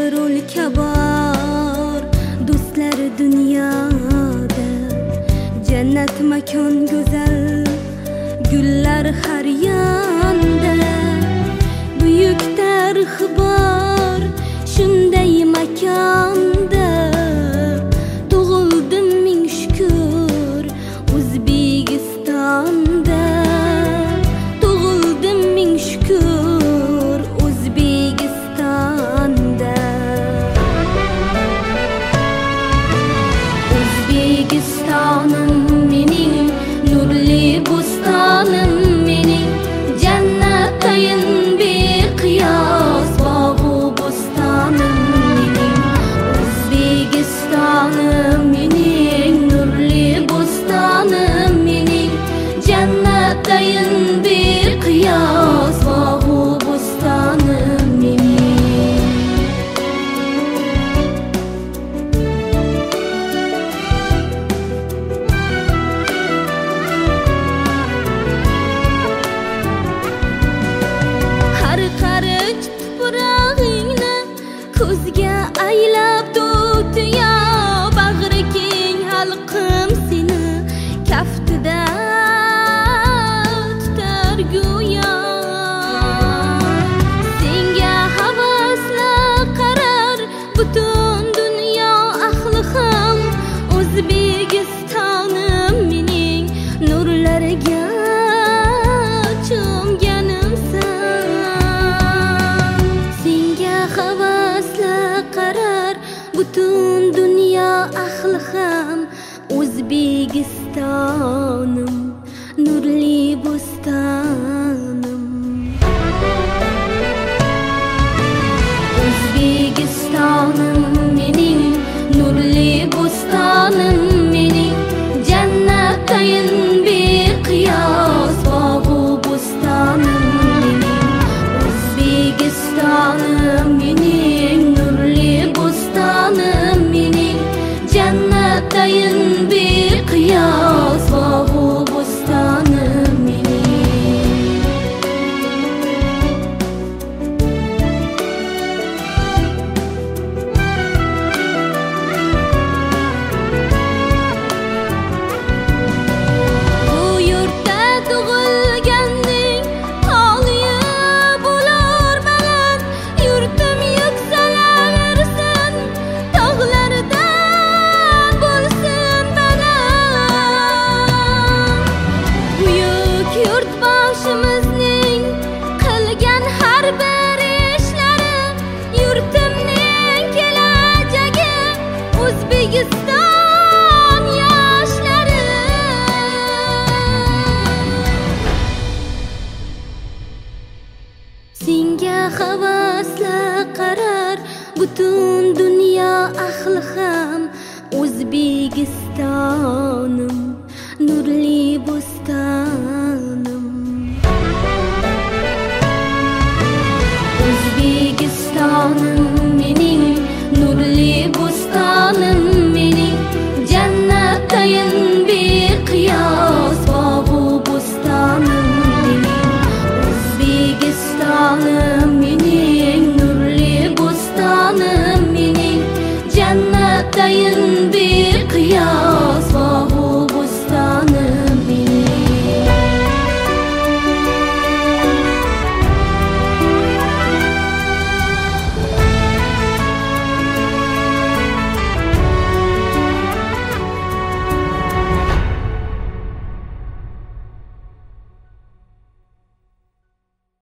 bir o'lka bor do'stlar dunyoda, jannat makon go'zal, gullar har yonda. Buyuk tarixi bor shunday makonda, tug'ildim ming shukr O'zbekistonda, tug'ildim ming shukr O'zbekistonda. O'zbekistonim mening, nurli bo'stonim mening, jannatayin beqiyos bog'u bo'stonim mening. O'zbekistonim mening, nurli bo'stonim mening, jannatayin beqiyos bog'u bo'stonim mening. Har qarich tuprog'ingni ko'zga aylab to'tiyo, bag'ri keng xalqim seni kaftida tutar go'yo. Senga havasla qarar butun dunyo ahli ham, O'zbekistonim mening, nurlarga cho'mganimsan. Senga havasla qarar butun dunyo ahli ham, O'zbekistonim, nurli bo'stonim. O'zbekistonim mening, nurli bo'stonim mening, jannatayin beqiyos bog'u bo'stonim mening. O'zbekistonim mening, nurli bo'stonim mening, jannatayin beqiyos bog'u bo'stonim mening. Bu yurtda tug'ilganding, holiyi bo'lar baland, yurtim yuksalaversin, tog'laridan bo'lsin baland. Buyuk yurt boshimizning qilgan har bir ishlari, yurtimning kelajagi, O'zbekiston yoshlari. Senga havasla qarar butun dunyo ahli ham, O'zbekistonim, nurli bo'stonim. O'zbekistonim mening, nurli bo'stonim mening, jannatayin beqiyos bog'u bo'stonim mening. O'zbekistonim mening, nurli bo'stonim mening, jannatayin